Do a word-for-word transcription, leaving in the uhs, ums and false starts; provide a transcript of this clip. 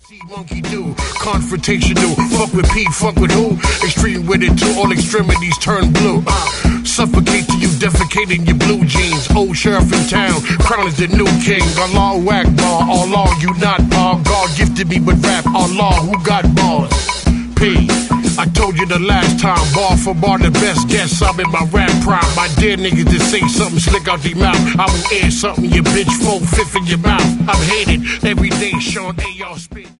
See monkey do, confrontational, fuck with P, fuck with who? Extreme with it till all extremities turn blue. Uh, suffocate till you defecate in your blue jeans. Old sheriff in town, crown is the new king. Allah Akbar, Allah you not bar. God gifted me with rap, Allah who got bars. P, I told you the last time, bar for bar the best guess. I'm in my rap prime. My dear niggas that say something slick out their mouth, I will air something your bitch four fifth in your mouth. I'm hated every day, Sean A. y'all spit.